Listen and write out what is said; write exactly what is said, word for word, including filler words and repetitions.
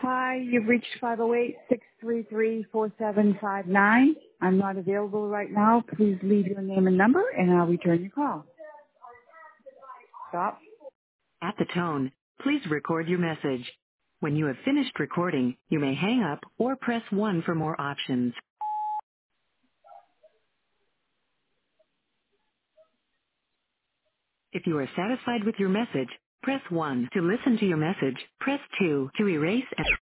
Hi, you've reached five oh eight, six three three, four seven five nine. I'm not available right now. Please leave your name and number and I'll return your call. Stop. At the tone, please record your message. When you have finished recording, you may hang up or press one for more options. If you are satisfied with your message, press one. To listen to your message, press two. To erase and